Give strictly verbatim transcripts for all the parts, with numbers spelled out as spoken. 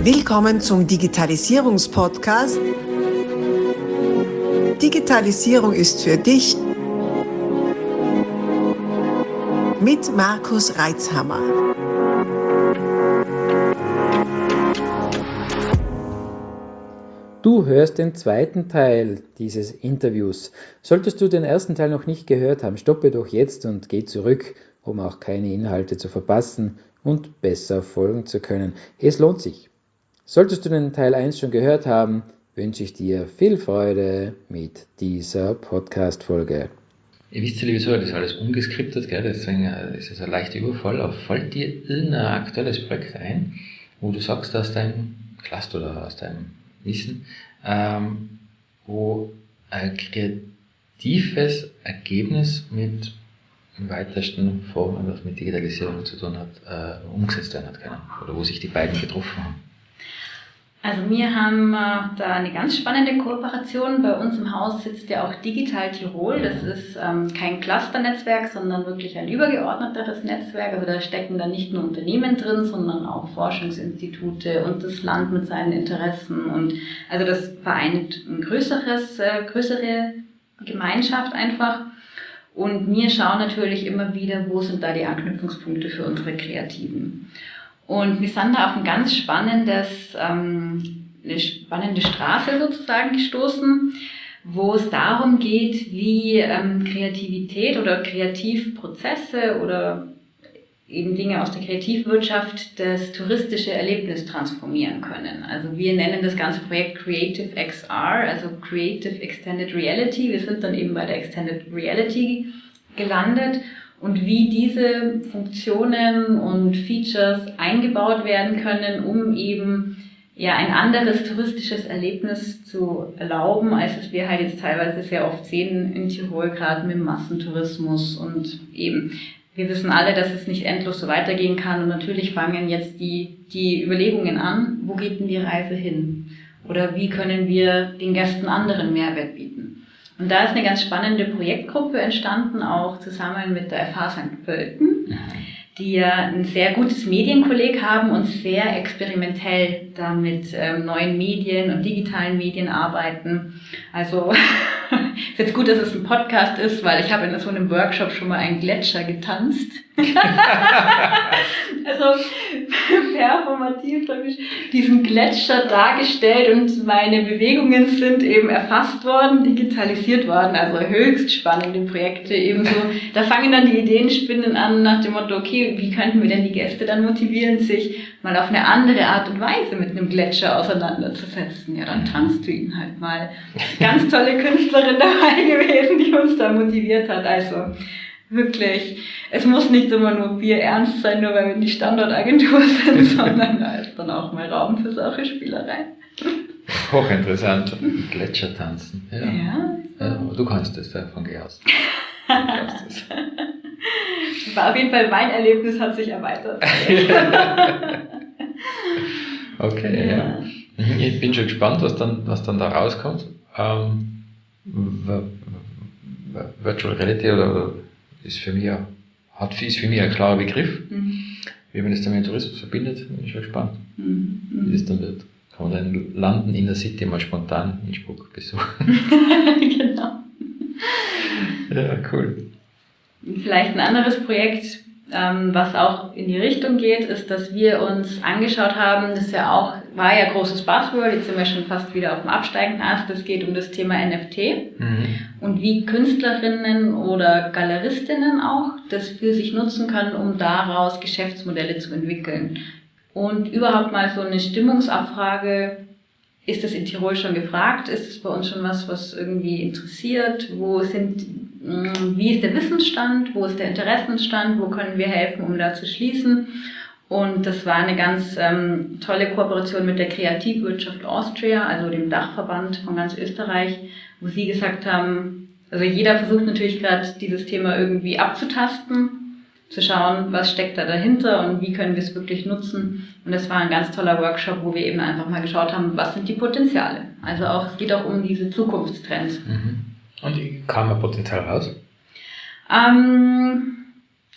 Willkommen zum Digitalisierungspodcast. Digitalisierung ist für dich mit Markus Reitzhammer. Du hörst den zweiten Teil dieses Interviews. Solltest du den ersten Teil noch nicht gehört haben, stoppe doch jetzt und geh zurück, um auch keine Inhalte zu verpassen und besser folgen zu können. Es lohnt sich. Solltest du den Teil eins schon gehört haben, wünsche ich dir viel Freude mit dieser Podcast-Folge. Ihr wisst ja, liebe Zuhörer, das ist alles ungeskriptet, gell? Deswegen ist es ein leichter Überfall. Aber fällt dir irgendein aktuelles Projekt ein, wo du sagst, aus deinem Cluster oder aus deinem Wissen, ähm, wo ein kreatives Ergebnis mit im weitesten Form, was mit Digitalisierung zu tun hat, äh, umgesetzt werden hat können, oder wo sich die beiden getroffen haben? Also wir haben äh, da eine ganz spannende Kooperation. Bei uns im Haus sitzt ja auch Digital Tirol. Das ist ähm, kein Cluster-Netzwerk, sondern wirklich ein übergeordneteres Netzwerk. Also da stecken dann nicht nur Unternehmen drin, sondern auch Forschungsinstitute und das Land mit seinen Interessen. Und also das vereint ein größeres, äh, größere Gemeinschaft einfach. Und wir schauen natürlich immer wieder, wo sind da die Anknüpfungspunkte für unsere Kreativen. Und wir sind da auf ein ganz spannendes, ähm, eine spannende Straße sozusagen gestoßen, wo es darum geht, wie ähm, Kreativität oder Kreativprozesse oder eben Dinge aus der Kreativwirtschaft das touristische Erlebnis transformieren können. Also wir nennen das ganze Projekt Creative X R, also Creative Extended Reality. Wir sind dann eben bei der Extended Reality gelandet. Und wie diese Funktionen und Features eingebaut werden können, um eben ja ein anderes touristisches Erlebnis zu erlauben, als es wir halt jetzt teilweise sehr oft sehen in Tirol, gerade mit dem Massentourismus. Und eben, wir wissen alle, dass es nicht endlos so weitergehen kann. Und natürlich fangen jetzt die, die Überlegungen an, wo geht denn die Reise hin? Oder wie können wir den Gästen anderen Mehrwert bieten? Und da ist eine ganz spannende Projektgruppe entstanden, auch zusammen mit der F H Sankt Pölten, die ja ein sehr gutes Medienkolleg haben und sehr experimentell da mit ähm, neuen Medien und digitalen Medien arbeiten. Also ist jetzt gut, dass es ein Podcast ist, weil ich habe in so einem Workshop schon mal einen Gletscher getanzt. Also performativ diesen Gletscher dargestellt und meine Bewegungen sind eben erfasst worden, digitalisiert worden, also höchst spannende Projekte ebenso. Da fangen dann die Ideenspinnen an nach dem Motto, okay, wie könnten wir denn die Gäste dann motivieren, sich mal auf eine andere Art und Weise mit einem Gletscher auseinanderzusetzen. Ja, dann tanzt du ihn halt mal. Ganz tolle Künstlerin dabei gewesen, die uns da motiviert hat, also wirklich, es muss nicht immer nur Bier ernst sein, nur weil wir die Standortagentur sind, sondern da ist dann auch mal Raum für solche Spielereien. Hochinteressant. Gletscher tanzen. Ja. Ja. Ja, du kannst das, davon geh aus. Du das. War auf jeden Fall, mein Erlebnis hat sich erweitert. Okay, ja. Ja. Ich bin schon gespannt, was dann, was dann da rauskommt. Ähm, Virtual Reality oder, oder ist für mich ein, hat, ist für mich ein klarer Begriff. Mhm. Wie man das dann mit dem Tourismus verbindet, bin ich schon gespannt, mhm. wie das dann wird. Kann man dann landen in der City mal spontan Innsbruck besuchen. Genau. Ja, cool. Vielleicht ein anderes Projekt, ähm, was auch in die Richtung geht, ist, dass wir uns angeschaut haben, das ist ja auch, war ja großes Buzzword, jetzt sind wir schon fast wieder auf dem absteigenden Ast, es geht um das Thema N F T mhm. und wie Künstlerinnen oder Galeristinnen auch das für sich nutzen können, um daraus Geschäftsmodelle zu entwickeln. Und überhaupt mal so eine Stimmungsabfrage, ist das in Tirol schon gefragt, ist es bei uns schon was, was irgendwie interessiert, wo sind, wie ist der Wissensstand, wo ist der Interessenstand, wo können wir helfen, um da zu schließen. Und das war eine ganz ähm, tolle Kooperation mit der Kreativwirtschaft Austria, also dem Dachverband von ganz Österreich, wo sie gesagt haben, also jeder versucht natürlich gerade dieses Thema irgendwie abzutasten, zu schauen, was steckt da dahinter und wie können wir es wirklich nutzen. Und das war ein ganz toller Workshop, wo wir eben einfach mal geschaut haben, was sind die Potenziale. Also auch, es geht auch um diese Zukunftstrends. Mhm. Und wie kam ein Potenzial raus? Ähm,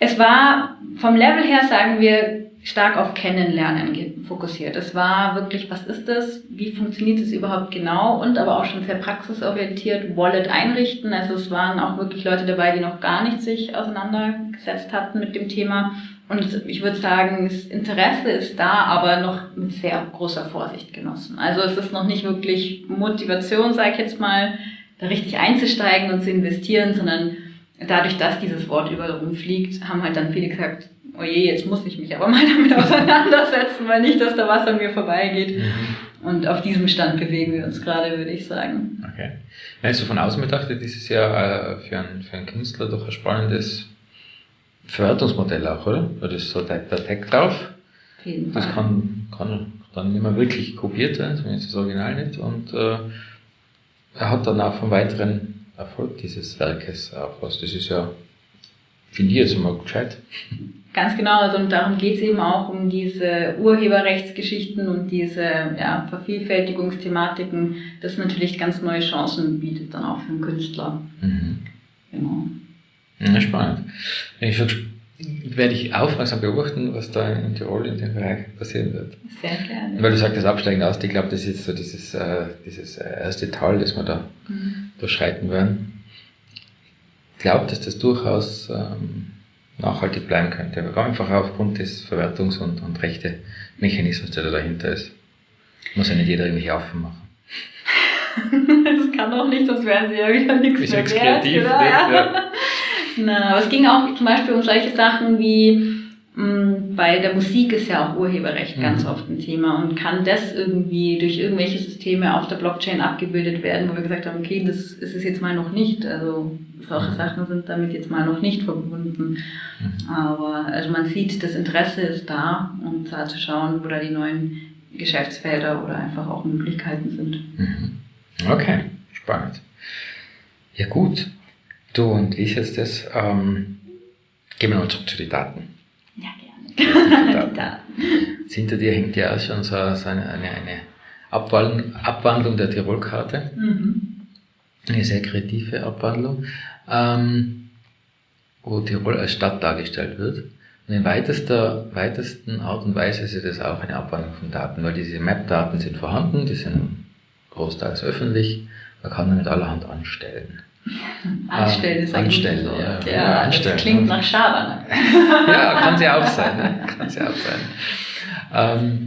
Es war vom Level her, sagen wir, stark auf Kennenlernen fokussiert. Es war wirklich, was ist das? Wie funktioniert es überhaupt genau? Und aber auch schon sehr praxisorientiert, Wallet einrichten. Also es waren auch wirklich Leute dabei, die noch gar nicht sich auseinandergesetzt hatten mit dem Thema. Und ich würde sagen, das Interesse ist da, aber noch mit sehr großer Vorsicht genossen. Also es ist noch nicht wirklich Motivation, sage ich jetzt mal, da richtig einzusteigen und zu investieren, sondern dadurch, dass dieses Wort überall rumfliegt, haben halt dann viele gesagt, oh je, jetzt muss ich mich aber mal damit auseinandersetzen, weil nicht, dass da was an mir vorbeigeht. Mhm. Und auf diesem Stand bewegen wir uns gerade, würde ich sagen. Okay. Also von außen betrachtet ist es ja für einen, für einen Künstler doch ein spannendes Verwertungsmodell auch, oder? Weil das ist so der, der Tag drauf. Auf jeden das Fall. kann, kann dann nicht mehr wirklich kopiert werden, zumindest das Original nicht. Und äh, er hat dann auch vom weiteren Erfolg dieses Werkes auch was. Das ist ja, finde ich jetzt immer gescheit. Ganz genau, also und darum geht es eben auch um diese Urheberrechtsgeschichten und diese ja, Vervielfältigungsthematiken, das natürlich ganz neue Chancen bietet dann auch für den Künstler. Mhm. Genau. Ja, spannend. Ich werde ich aufmerksam beobachten, was da in Tirol in dem Bereich passieren wird. Sehr gerne. Weil du sagst, absteigend aus, ich glaube, das ist jetzt so dieses, äh, dieses erste Tal, das wir da mhm. durchschreiten werden. Ich glaube, dass das durchaus ähm, nachhaltig bleiben könnte, aber einfach aufgrund des Verwertungs- und, und Rechte-Mechanismus, der da dahinter ist. Muss ja nicht jeder irgendwelche Affen machen. Das kann auch nicht, sonst wären sie ja wieder nichts ist mehr nichts wert. kreativ, Oder? nicht, ja. Na, aber es ging auch zum Beispiel um solche Sachen wie, mh, bei der Musik ist ja auch Urheberrecht mhm. ganz oft ein Thema und kann das irgendwie durch irgendwelche Systeme auf der Blockchain abgebildet werden, wo wir gesagt haben, okay, das ist es jetzt mal noch nicht, also solche mhm. Sachen sind damit jetzt mal noch nicht verbunden. Mhm. Aber also man sieht, das Interesse ist da und da zu schauen, wo da die neuen Geschäftsfelder oder einfach auch Möglichkeiten sind. Mhm. Okay, spannend. Ja gut. Du, und wie ist jetzt das? Ähm, gehen wir noch zurück zu den Daten. Ja, gerne. Die Daten. Daten. Hinter dir hängt ja auch schon so eine, eine, eine Abwandlung, Abwandlung der Tirol-Karte. Mhm. Eine sehr kreative Abwandlung, ähm, wo Tirol als Stadt dargestellt wird. Und in weitester, weitesten Art und Weise ist das auch eine Abwandlung von Daten, weil diese Map-Daten sind vorhanden, die sind großteils öffentlich, man kann damit allerhand anstellen. Anstellen ist ein Anstellen, gutes Wort. ja, Ja, ja, anstellen. Das klingt nach Schabernack. Ja, kann sie auch sein. Ne? Kann sie auch sein. Ähm,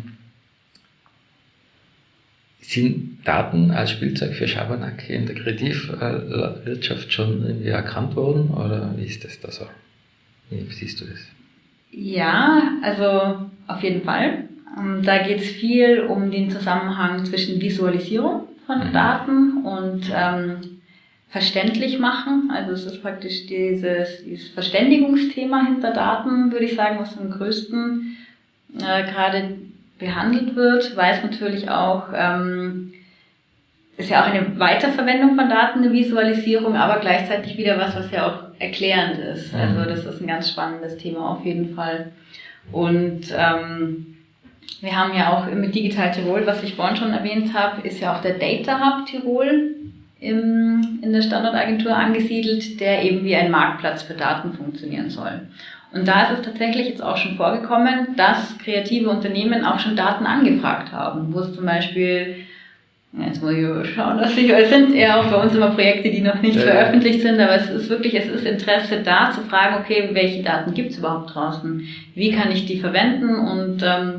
sind Daten als Spielzeug für Schabernack in der Kreativwirtschaft schon irgendwie erkannt worden oder wie ist das da so? Wie siehst du das? Ja, also auf jeden Fall. Da geht es viel um den Zusammenhang zwischen Visualisierung von mhm. Daten und ähm, verständlich machen. Also es ist praktisch dieses, dieses Verständigungsthema hinter Daten, würde ich sagen, was am größten äh, gerade behandelt wird, weil es natürlich auch, ähm, ist ja auch eine Weiterverwendung von Daten, eine Visualisierung, aber gleichzeitig wieder was, was ja auch erklärend ist. Mhm. Also das ist ein ganz spannendes Thema auf jeden Fall. Und ähm, wir haben ja auch mit Digital Tirol, was ich vorhin schon erwähnt habe, ist ja auch der Data Hub Tirol im, in der Standortagentur angesiedelt, der eben wie ein Marktplatz für Daten funktionieren soll. Und da ist es tatsächlich jetzt auch schon vorgekommen, dass kreative Unternehmen auch schon Daten angefragt haben, wo es zum Beispiel, jetzt muss ich schauen, dass ich, es sind eher auch bei uns immer Projekte, die noch nicht ja. veröffentlicht sind, aber es ist wirklich, es ist Interesse da zu fragen, okay, welche Daten gibt es überhaupt draußen? Wie kann ich die verwenden? Und ähm,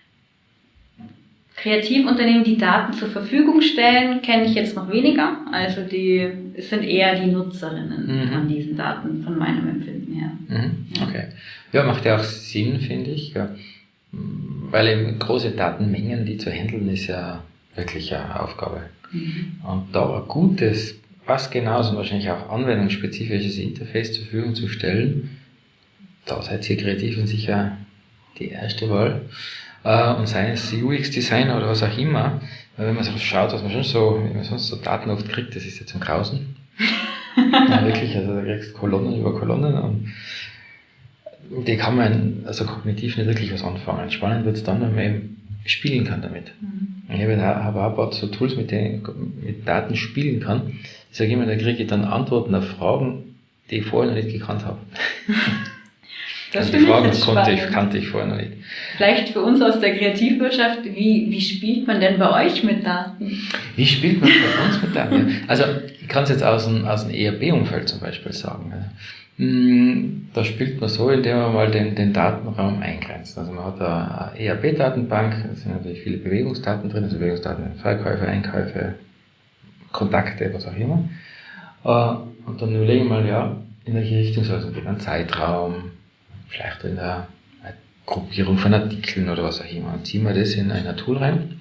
Kreativunternehmen, die Daten zur Verfügung stellen, kenne ich jetzt noch weniger. Also die, es sind eher die Nutzerinnen mhm. von diesen Daten, von meinem Empfinden her. Mhm. Okay. Ja, macht ja auch Sinn, finde ich. Ja. Weil eben große Datenmengen, die zu handeln, ist ja wirklich eine Aufgabe. Mhm. Und da ein gutes, was genauso und wahrscheinlich auch anwendungsspezifisches Interface zur Verfügung zu stellen, da seid ihr Kreativen sicher die erste Wahl. Und sei es U X-Designer oder was auch immer, weil wenn man so schaut, was man schon so, wie man sonst so Daten oft kriegt, das ist ja zum Grausen. Ja, wirklich, also da kriegst du Kolonnen über Kolonnen und die kann man also kognitiv nicht wirklich was anfangen. Spannend wird es dann, wenn man eben spielen kann damit. Mhm. Ich habe auch ein paar so Tools, mit denen ich mit Daten spielen kann. Ich sage immer, da kriege ich dann Antworten auf Fragen, die ich vorher noch nicht gekannt habe. Das also die Fragen jetzt konnte ich, spannend. kannte ich vorher noch nicht. Vielleicht für uns aus der Kreativwirtschaft, wie, wie spielt man denn bei euch mit Daten? Wie spielt man bei uns mit Daten? Also ich kann es jetzt aus dem, aus dem E R P-Umfeld zum Beispiel sagen. Da spielt man so, indem man mal den, den Datenraum eingrenzt. Also man hat eine E R P-Datenbank, da sind natürlich viele Bewegungsdaten drin, also Bewegungsdaten, Verkäufe, Einkäufe, Kontakte, was auch immer. Und dann überlegen wir mal, ja, in welche Richtung soll es gehen, ein Zeitraum, vielleicht in der Gruppierung von Artikeln oder was auch immer. Dann ziehen wir das in ein Tool rein.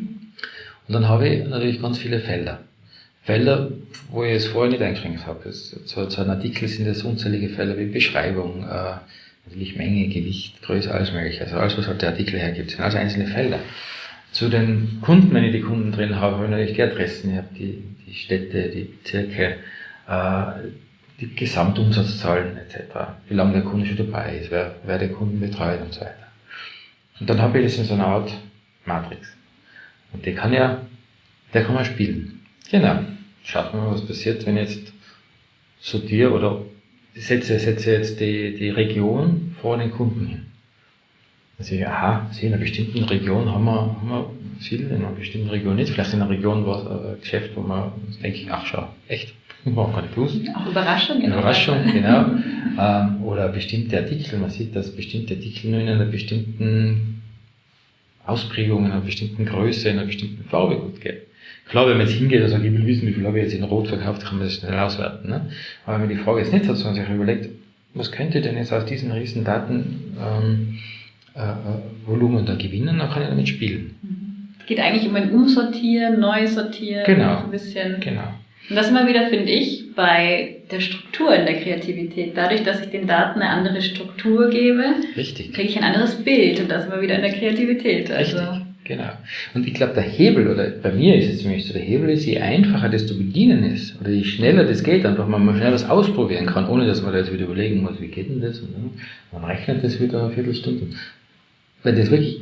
Und dann habe ich natürlich ganz viele Felder. Felder, wo ich es vorher nicht eingeschränkt habe. Zu, zu einem Artikel sind es unzählige Felder wie Beschreibung, äh, natürlich Menge, Gewicht, Größe, alles mögliche. Also alles, was halt der Artikel hergibt, sind also einzelne Felder. Zu den Kunden, wenn ich die Kunden drin habe, habe ich natürlich die Adressen, ich habe die, die Städte, die Bezirke, äh, die Gesamtumsatzzahlen et cetera. Wie lange der Kunde schon dabei ist, wer, wer den Kunden betreut und so weiter. Und dann habe ich das in so einer Art Matrix. Und die kann ja, der kann man spielen. Genau. Schaut mal, was passiert, wenn ich jetzt sortiere oder setze, setze jetzt die, die Region vor den Kunden hin. Dann sehe ich, aha, in einer bestimmten Region haben wir, haben wir viel, in einer bestimmten Region nicht. Vielleicht in einer Region war es ein Geschäft, wo man denke ich, ach schau, echt, war gar nicht gewusst. Auch Überraschung. Genau. Überraschung, genau. ähm, oder bestimmte Artikel, man sieht, dass bestimmte Artikel nur in einer bestimmten Ausprägung, in einer bestimmten Größe, in einer bestimmten Farbe gut geht. Klar, wenn man jetzt hingeht und sagt, ich will wissen, wie viel habe ich jetzt in Rot verkauft, kann man das schnell auswerten. Ne? Aber wenn man die Frage jetzt nicht hat, sondern sich überlegt, was könnte denn jetzt aus diesen riesen Daten ähm, äh, Volumen da gewinnen, dann kann ich damit spielen. Es geht eigentlich um ein Umsortieren, Neusortieren, genau. ein bisschen. Genau. Und das immer wieder, finde ich, bei der Struktur in der Kreativität. Dadurch, dass ich den Daten eine andere Struktur gebe, Richtig. kriege ich ein anderes Bild und das immer wieder in der Kreativität. Also. Richtig, genau. Und ich glaube, der Hebel, oder bei mir ist es nämlich so, der Hebel ist, je einfacher das zu bedienen ist, oder je schneller das geht, einfach mal, mal schnell was ausprobieren kann, ohne dass man da jetzt wieder überlegen muss, wie geht denn das? Und dann, man rechnet das wieder eine Viertelstunde. Wenn das wirklich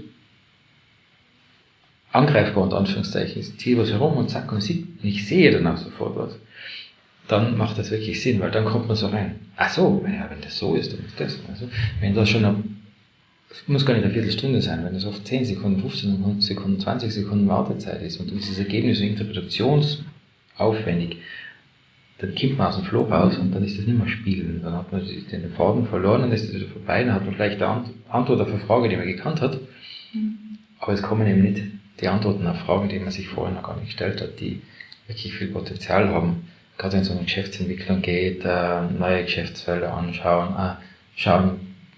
angreifbar unter Anführungszeichen ist, ziehe was herum und zack und sieht, und ich sehe dann auch sofort was, dann macht das wirklich Sinn, weil dann kommt man so rein. Ach so, ja, wenn das so ist, dann ist das. Also, wenn das schon eine, muss gar nicht eine Viertelstunde sein, wenn das oft zehn Sekunden, fünfzehn Sekunden, zwanzig Sekunden Wartezeit ist und dieses Ergebnis so interpretationsaufwendig, dann kommt man aus dem Flow raus und dann ist das nicht mehr Spielen. Dann hat man den Faden verloren, dann ist das wieder vorbei, dann hat man vielleicht eine Antwort auf eine Frage, die man gekannt hat, aber es kommen eben nicht die Antworten auf Fragen, die man sich vorher noch gar nicht gestellt hat, die wirklich viel Potenzial haben. Gerade wenn es um Geschäftsentwicklung geht, äh, neue Geschäftsfelder anschauen, äh, schauen,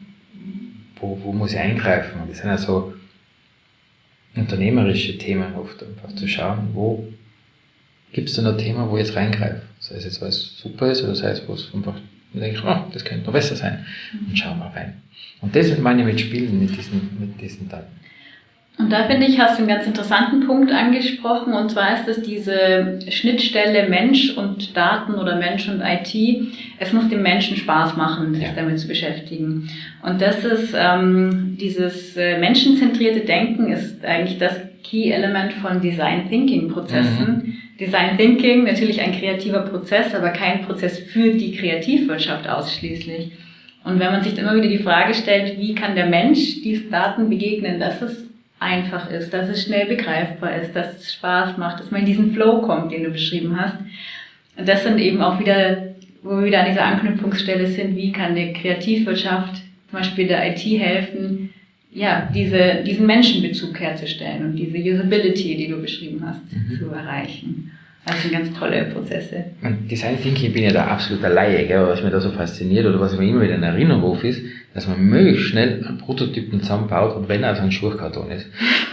wo, wo muss ich eingreifen. Das sind ja so unternehmerische Themen oft, einfach zu schauen, wo gibt es denn ein Thema, wo ich jetzt reingreife. Sei es jetzt, weil es super ist, oder sei es, wo es einfach, du denkst, oh, das könnte noch besser sein. Und schau mal rein. Und das meine ich mit Spielen, mit diesen, mit diesen Daten. Und da finde ich, hast du einen ganz interessanten Punkt angesprochen, und zwar ist es diese Schnittstelle Mensch und Daten oder Mensch und I T. Es muss dem Menschen Spaß machen, sich ja. damit zu beschäftigen. Und das ist, ähm, dieses äh, menschenzentrierte Denken ist eigentlich das Key-Element von Design Thinking-Prozessen. Mhm. Design Thinking, natürlich ein kreativer Prozess, aber kein Prozess für die Kreativwirtschaft ausschließlich. Und wenn man sich dann immer wieder die Frage stellt, wie kann der Mensch diesen Daten begegnen, dass es einfach ist, dass es schnell begreifbar ist, dass es Spaß macht, dass man in diesen Flow kommt, den du beschrieben hast. Und das sind eben auch wieder, wo wir wieder an dieser Anknüpfungsstelle sind, wie kann die Kreativwirtschaft, zum Beispiel der I T helfen, ja, diese, diesen Menschenbezug herzustellen und diese Usability, die du beschrieben hast, mhm. zu erreichen. Das sind ganz tolle Prozesse. Und Design Thinking, ich bin ja da absoluter Laie, gell, was mich da so fasziniert oder was mir immer wieder in Erinnerung ruft, ist, dass man möglichst schnell einen Prototypen zusammenbaut und wenn er so ein Schuhkarton ist.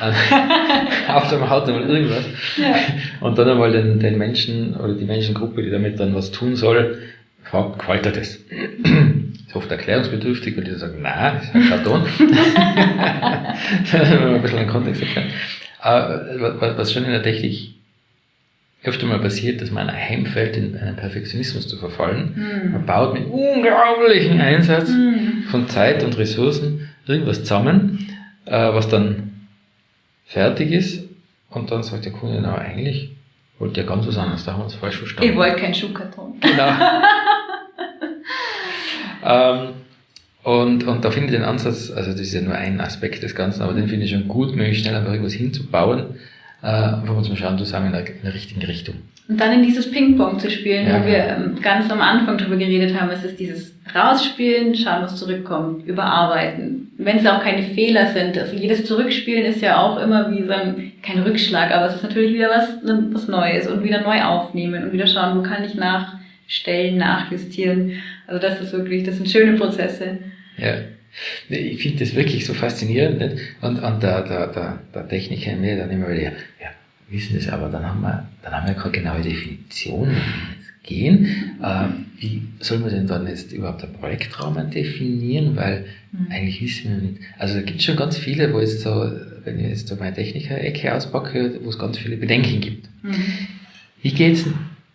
Auf dem Haut einmal irgendwas. Ja. Und dann einmal den, den Menschen oder die Menschengruppe, die damit dann was tun soll, fragt, gefällt dir das? Ist oft erklärungsbedürftig, weil die sagen, nein, das ist ein Karton. Wenn man ein bisschen den Kontext erklärt. Aber was schon in der Technik öfter mal passiert, dass man heimfällt, in einen Perfektionismus zu verfallen. Mm. Man baut mit unglaublichem Einsatz mm. von Zeit und Ressourcen irgendwas zusammen, äh, was dann fertig ist und dann sagt der Kunde, na eigentlich wollte ja ganz was anderes, da haben wir uns falsch verstanden. Ich wollte keinen Schuhkarton. Genau. ähm, Und, und da finde ich den Ansatz, also das ist ja nur ein Aspekt des Ganzen, aber den finde ich schon gut, möglichst schnell einfach irgendwas hinzubauen, äh, wo wir uns mal schauen, zusammen in der, in der richtigen Richtung. Und dann in dieses Ping-Pong zu spielen, ja, wo wir ähm, ganz am Anfang drüber geredet haben, es ist dieses Rausspielen, schauen, was zurückkommt, überarbeiten. Wenn es auch keine Fehler sind, also jedes Zurückspielen ist ja auch immer wie so ein, kein Rückschlag, aber es ist natürlich wieder was, was Neues und wieder neu aufnehmen und wieder schauen, wo kann ich nachstellen, nachjustieren. Also das ist wirklich, das sind schöne Prozesse. Ja, ich finde das wirklich so faszinierend, nicht? Und, und der, der, der, der Techniker in mir dann immer wieder, ja, wissen das, aber dann haben wir, dann haben wir keine genaue Definition, wie wir jetzt gehen. Äh, wie soll man denn dann jetzt überhaupt einen Projektrahmen definieren? Weil mhm. eigentlich wissen wir nicht. Also da gibt es schon ganz viele, wo jetzt so, wenn ich jetzt so meine Techniker-Ecke auspacke, wo es ganz viele Bedenken gibt. Mhm. Wie geht's denn?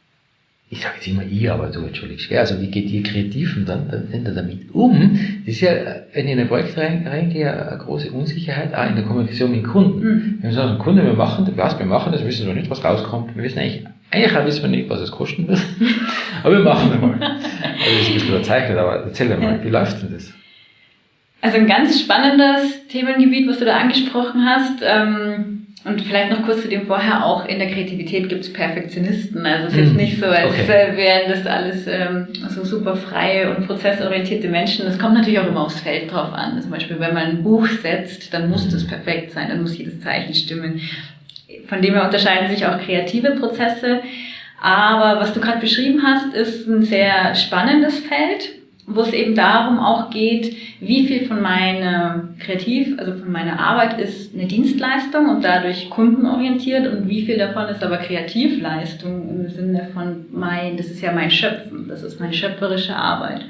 Ich sage jetzt immer ihr, aber du entschuldigst, also wie geht ihr Kreativen dann, dann damit um? Das ist ja, wenn ich in ein Projekt reingehe, eine große Unsicherheit, auch in der Kommunikation mit dem Kunden. Mhm. Wenn wir sagen, Kunde, wir machen das, wir machen das, wir wissen noch nicht, was rauskommt, wir wissen eigentlich, eigentlich auch wissen wir nicht, was es kosten wird, aber wir machen es mal. Also das ist ein bisschen überzeichnet, aber erzähl mir mal, wie läuft denn das? Also ein ganz spannendes Themengebiet, was du da angesprochen hast, ähm, und vielleicht noch kurz zu dem vorher, auch in der Kreativität gibt es Perfektionisten. Also es ist jetzt nicht so, als okay. wären das alles ähm, so super freie und prozessorientierte Menschen. Es kommt natürlich auch immer aufs Feld drauf an. Zum Beispiel, wenn man ein Buch setzt, dann muss das perfekt sein, dann muss jedes Zeichen stimmen. Von dem her unterscheiden sich auch kreative Prozesse. Aber was du gerade beschrieben hast, ist ein sehr spannendes Feld, wo es eben darum auch geht, wie viel von meiner Kreativ, also von meiner Arbeit ist eine Dienstleistung und dadurch kundenorientiert und wie viel davon ist aber Kreativleistung im Sinne von mein, das ist ja mein Schöpfen, das ist meine schöpferische Arbeit.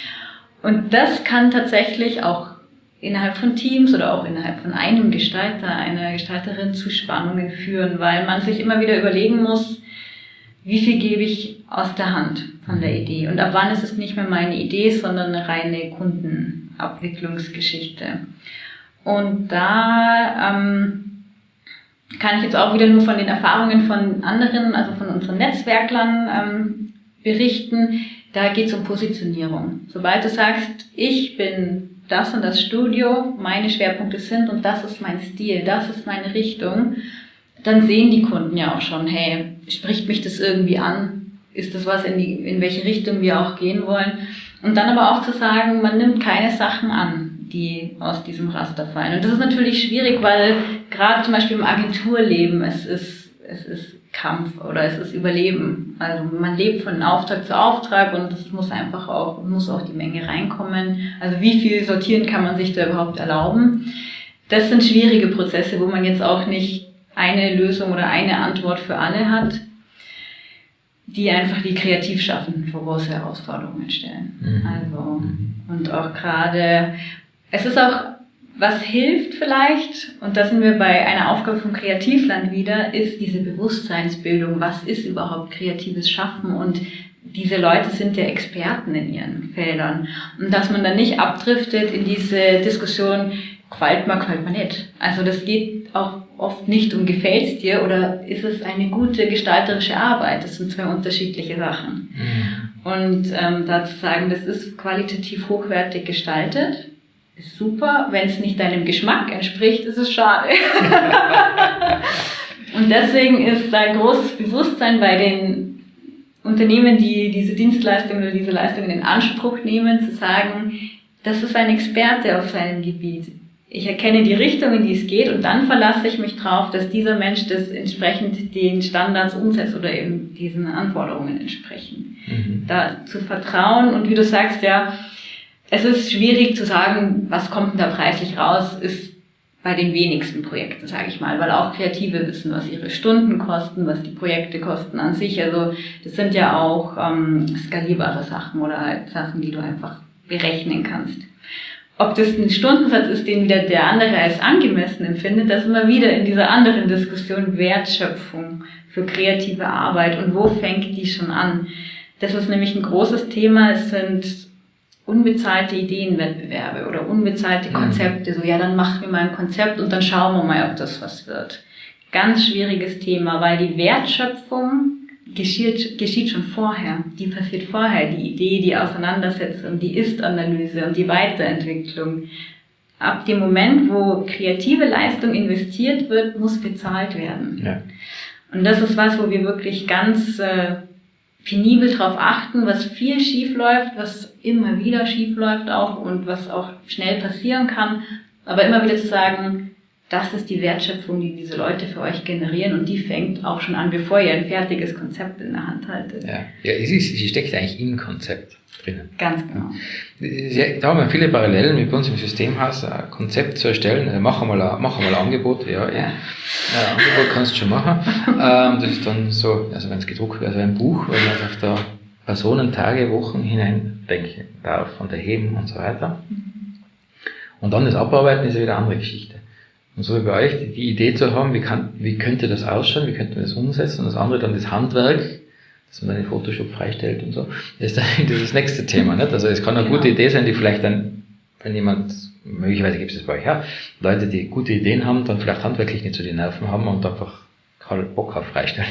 Und das kann tatsächlich auch innerhalb von Teams oder auch innerhalb von einem Gestalter, einer Gestalterin zu Spannungen führen, weil man sich immer wieder überlegen muss, wie viel gebe ich aus der Hand von der Idee und ab wann ist es nicht mehr meine Idee, sondern eine reine Kundenabwicklungsgeschichte. Und da ähm, kann ich jetzt auch wieder nur von den Erfahrungen von anderen, also von unseren Netzwerklern ähm, berichten. Da geht es um Positionierung. Sobald du sagst, ich bin das und das Studio, meine Schwerpunkte sind und das ist mein Stil, das ist meine Richtung, dann sehen die Kunden ja auch schon, hey, spricht mich das irgendwie an? Ist das was, in, die, in welche Richtung wir auch gehen wollen? Und dann aber auch zu sagen, man nimmt keine Sachen an, die aus diesem Raster fallen. Und das ist natürlich schwierig, weil gerade zum Beispiel im Agenturleben, es ist, es ist Kampf oder es ist Überleben. Also man lebt von Auftrag zu Auftrag und es muss einfach auch, muss auch die Menge reinkommen. Also wie viel sortieren kann man sich da überhaupt erlauben? Das sind schwierige Prozesse, wo man jetzt auch nicht eine Lösung oder eine Antwort für alle hat, die einfach die Kreativschaffenden vor große Herausforderungen stellen. Mhm. Also, und auch gerade, es ist auch, was hilft vielleicht, und da sind wir bei einer Aufgabe vom Kreativland wieder, ist diese Bewusstseinsbildung. Was ist überhaupt kreatives Schaffen? Und diese Leute sind ja Experten in ihren Feldern. Und dass man dann nicht abdriftet in diese Diskussion, gefällt mir, gefällt mir nicht. Also das geht auch oft nicht um gefällt's dir oder ist es eine gute gestalterische Arbeit. Das sind zwei unterschiedliche Sachen. Mhm. Und ähm, da zu sagen, das ist qualitativ hochwertig gestaltet, ist super. Wenn es nicht deinem Geschmack entspricht, ist es schade. Und deswegen ist da ein großes Bewusstsein bei den Unternehmen, die diese Dienstleistungen oder diese Leistungen in Anspruch nehmen, zu sagen, das ist ein Experte auf seinem Gebiet. Ich erkenne die Richtung, in die es geht und dann verlasse ich mich drauf, dass dieser Mensch das entsprechend den Standards umsetzt oder eben diesen Anforderungen entsprechen. Mhm. Da zu vertrauen und wie du sagst, ja, es ist schwierig zu sagen, was kommt denn da preislich raus, ist bei den wenigsten Projekten, sage ich mal, weil auch Kreative wissen, was ihre Stunden kosten, was die Projekte kosten an sich. Also das sind ja auch ähm, skalierbare Sachen oder halt Sachen, die du einfach berechnen kannst. Ob das ein Stundensatz ist, den wieder der andere als angemessen empfindet, das immer wieder in dieser anderen Diskussion Wertschöpfung für kreative Arbeit und wo fängt die schon an. Das ist nämlich ein großes Thema, es sind unbezahlte Ideenwettbewerbe oder unbezahlte Konzepte. So, ja, dann machen wir mal ein Konzept und dann schauen wir mal, ob das was wird. Ganz schwieriges Thema, weil die Wertschöpfung, geschieht, geschieht schon vorher. Die passiert vorher. Die Idee, die Auseinandersetzung, die Ist-Analyse und die Weiterentwicklung. Ab dem Moment, wo kreative Leistung investiert wird, muss bezahlt werden. Ja. Und das ist was, wo wir wirklich ganz äh, penibel drauf achten, was viel schief läuft, was immer wieder schief läuft auch und was auch schnell passieren kann. Aber immer wieder zu sagen, das ist die Wertschöpfung, die diese Leute für euch generieren und die fängt auch schon an, bevor ihr ein fertiges Konzept in der Hand haltet. Ja, ja es ist, sie steckt eigentlich im Konzept drinnen. Ganz genau. Da haben wir viele Parallelen mit uns im Systemhaus, ein Konzept zu erstellen. Also mach einmal ein, mach einmal ein Angebot, ja, ja. Ein Angebot kannst du schon machen. ähm, das ist dann so, also wenn es gedruckt wird, also ein Buch, weil man einfach da Personen, Tage, Wochen hinein denken darf und erheben und so weiter. Und dann das Abarbeiten ist ja wieder eine andere Geschichte. Und so wie bei euch, die, die Idee zu haben, wie, kann, wie könnte das ausschauen, wie könnte man das umsetzen, und das andere dann das Handwerk, dass man dann in Photoshop freistellt und so, das ist dann das nächste Thema, nicht? Also es kann eine genau. gute Idee sein, die vielleicht dann, wenn jemand, möglicherweise gibt es das bei euch, ja, Leute, die gute Ideen haben, dann vielleicht handwerklich nicht so die Nerven haben und einfach keinen Bock auf freistellen.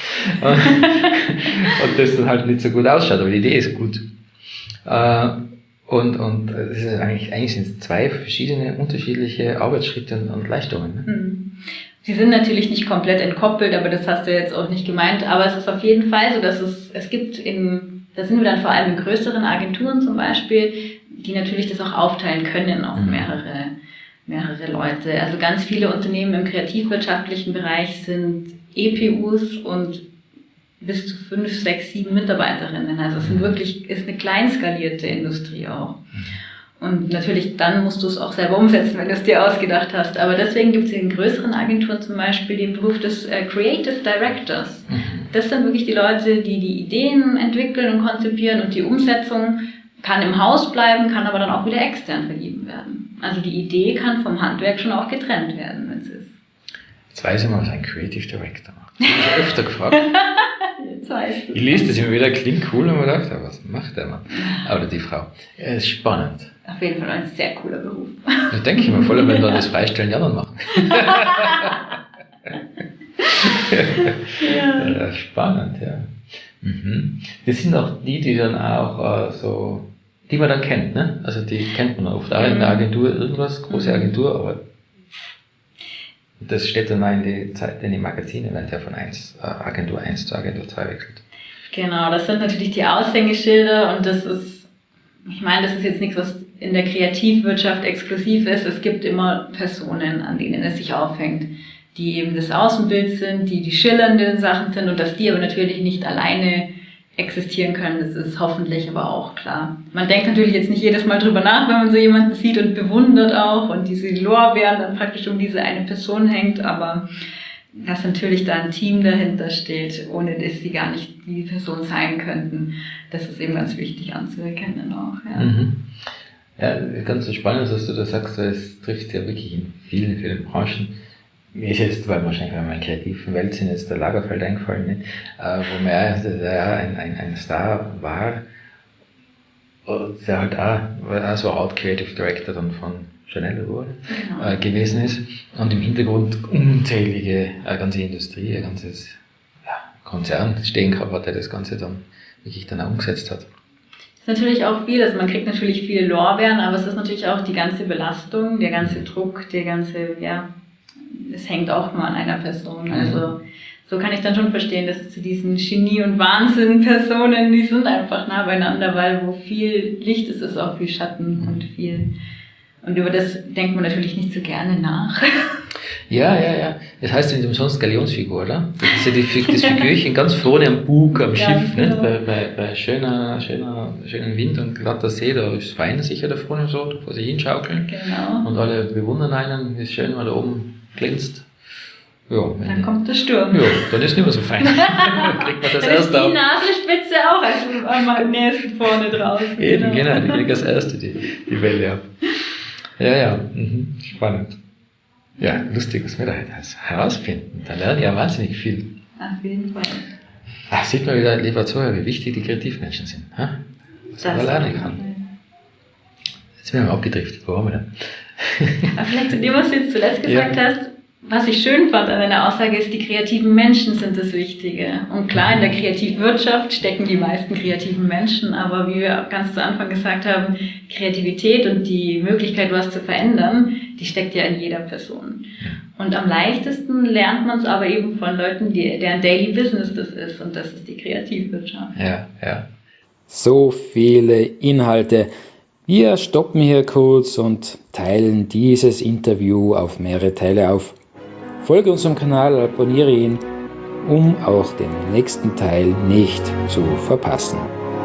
Und das dann halt nicht so gut ausschaut, aber die Idee ist gut. Äh, Und, und es ist eigentlich, eigentlich sind es zwei verschiedene, unterschiedliche Arbeitsschritte und, und Leistungen. Ne? Sie sind natürlich nicht komplett entkoppelt, aber das hast du jetzt auch nicht gemeint. Aber es ist auf jeden Fall so, dass es, es gibt in, da sind wir dann vor allem in größeren Agenturen zum Beispiel, die natürlich das auch aufteilen können auf mhm. mehrere, mehrere Leute. Also ganz viele Unternehmen im kreativwirtschaftlichen Bereich sind E P Us und bis zu fünf, sechs, sieben Mitarbeiterinnen. Also es sind wirklich, ist eine kleinskalierte Industrie auch. Und natürlich dann musst du es auch selber umsetzen, wenn du es dir ausgedacht hast. Aber deswegen gibt es in größeren Agenturen zum Beispiel den Beruf des äh, Creative Directors. Das sind wirklich die Leute, die die Ideen entwickeln und konzipieren, und die Umsetzung kann im Haus bleiben, kann aber dann auch wieder extern vergeben werden. Also die Idee kann vom Handwerk schon auch getrennt werden, wenn es ist. Jetzt weiß ich mal, was ein Creative Director macht. Ich habe öfter gefragt. Jetzt weißt du. Ich lese das immer wieder, klingt cool, und man dachte, was macht der Mann? Oder die Frau. Es ist spannend. Auf jeden Fall ein sehr cooler Beruf. Das denke ich mir, vor allem, wenn wir das Freistellen die anderen machen. Ja. Ja, spannend, ja. Mhm. Das sind auch die, die dann auch äh, so, die man dann kennt, ne? Also die kennt man oft auch in der Agentur, irgendwas, große Agentur, aber das steht dann auch in die Zeit, in die Magazine, wenn der von eins, äh, Agentur eins zu Agentur zwei wechselt. Genau, das sind natürlich die Aushängeschilder, und das ist, ich meine, das ist jetzt nichts, was in der Kreativwirtschaft exklusiv ist. Es gibt immer Personen, an denen es sich aufhängt, die eben das Außenbild sind, die die schillernden Sachen sind, und dass die aber natürlich nicht alleine existieren können, das ist hoffentlich aber auch klar. Man denkt natürlich jetzt nicht jedes Mal drüber nach, wenn man so jemanden sieht, und bewundert auch und diese Lorbeeren dann praktisch um diese eine Person hängt, aber dass natürlich da ein Team dahinter steht, ohne dass sie gar nicht die Person sein könnten, das ist eben ganz wichtig anzuerkennen auch. Ja, mhm. Ja, ganz so spannend, dass du das sagst, weil es trifft ja wirklich in vielen, vielen Branchen. Mir ist jetzt, weil wahrscheinlich, wenn wir in der kreativen Welt sind, jetzt der Lagerfeld eingefallen, nicht? Äh, wo man ja, der ein, ein, ein Star war, der halt auch, auch so Art Creative Director dann von Chanel wurde, genau. äh, gewesen ist, und im Hintergrund unzählige, eine ganze Industrie, ein ganzes ja, Konzern stehen gehabt hat, der das Ganze dann wirklich dann auch umgesetzt hat. Das ist natürlich auch viel, also man kriegt natürlich viele Lorbeeren, aber es ist natürlich auch die ganze Belastung, der ganze Druck, der ganze, ja, es hängt auch nur an einer Person. Also so kann ich dann schon verstehen, dass zu diesen Genie- und Wahnsinn-Personen, die sind einfach nah beieinander, weil wo viel Licht ist, ist auch viel Schatten und viel. Und über das denkt man natürlich nicht so gerne nach. Ja, ja, ja. Das heißt nicht umsonst Galionsfigur, oder? Das ist ja die, das Figürchen ganz vorne am Bug, am ja, Schiff, genau. Nicht? Bei, bei, bei schöner, schöner, schönem Wind und glatter See, da ist fein sicher da vorne so, da vor sich hinschaukeln. Genau. Und alle bewundern einen, wie es schön mal da oben glänzt. Ja, dann kommt der Sturm. Ja, dann ist es nicht mehr so fein. Dann kriegt man das dann erste ist die Nasenspitze auch also am nächsten vorne draußen. Eben, genau, die kriegt das erste, die, die Welle ab. Ja, ja, mhm. Spannend. Ja, lustig, was wir da herausfinden. Da lernen ja wahnsinnig viel. Auf jeden Fall. Ach, sieht man wieder, lieber Zuhörer, wie wichtig die Kreativmenschen sind. Ha? Was man da lernen kann. Jetzt sind wir mal abgedriftet, wo haben wir denn? Aber vielleicht zu dem, was du jetzt zuletzt gesagt ja. hast, Was ich schön fand an deiner Aussage ist, die kreativen Menschen sind das Wichtige. Und klar, in der Kreativwirtschaft stecken die meisten kreativen Menschen, aber wie wir ganz zu Anfang gesagt haben, Kreativität und die Möglichkeit, was zu verändern, die steckt ja in jeder Person. Und am leichtesten lernt man es aber eben von Leuten, die, deren Daily Business das ist, und das ist die Kreativwirtschaft. Ja, ja. So viele Inhalte. Wir stoppen hier kurz und teilen dieses Interview auf mehrere Teile auf. Folge unserem Kanal, abonniere ihn, um auch den nächsten Teil nicht zu verpassen.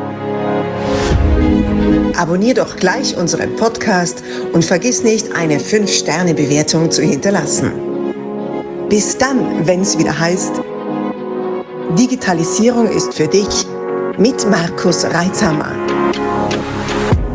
Abonnier doch gleich unseren Podcast und vergiss nicht, eine fünf Sterne Bewertung zu hinterlassen. Bis dann, wenn es wieder heißt, Digitalisierung ist für dich mit Markus Reitzhammer.